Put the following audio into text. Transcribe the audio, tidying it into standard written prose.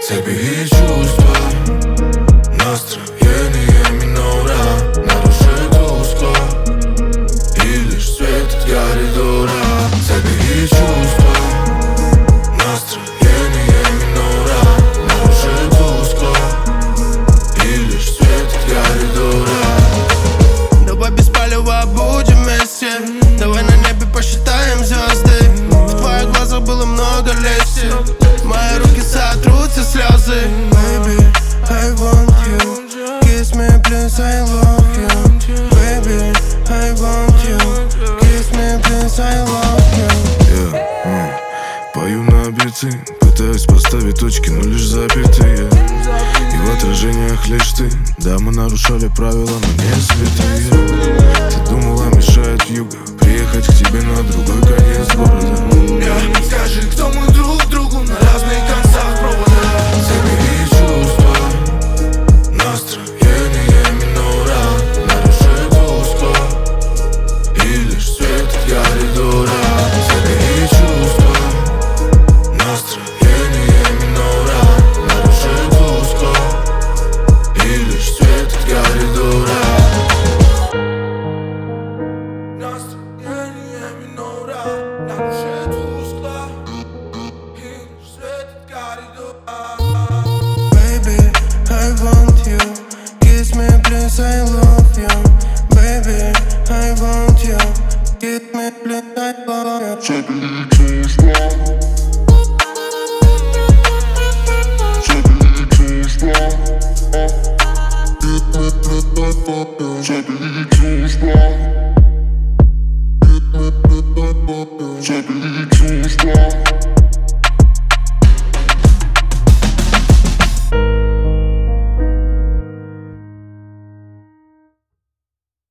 Цепи и чувства, настроение минора. На душе тускло, и лишь свет от коридора. Цепи и чувства, настроение минора. На душе тускло, и лишь свет от коридора. Давай без палева будем вместе. Давай на небе посчитаем звезды. В твоих глазах было много лести. Мои руки сотрут все слезы. Baby, I want you. Kiss me, please, I love you. Baby, I want you. Kiss me, please, I love you. Пою на биты, пытаюсь поставить точки, но лишь запятые. И в отражениях лишь ты. Да, мы нарушали правила, но не святые. Ты думала, мешает юга приехать к тебе на другой конец города. Скажи, кто мы друг другу на разных концах провода. Цепи и чувства, настроение минора. На душе тускло, и лишь свет от коридора. Цепи и чувства, настроение минора. На душе тускло, и лишь свет от коридора. Настроение минора. На душе тускло, и лишь свет от коридора. Baby, I want you. Kiss me, please, I love you. Baby, I want you. Kiss me, please, I love you. Цепи и чувства, цепи и чувства, цепи и чувства, цепи и чувства.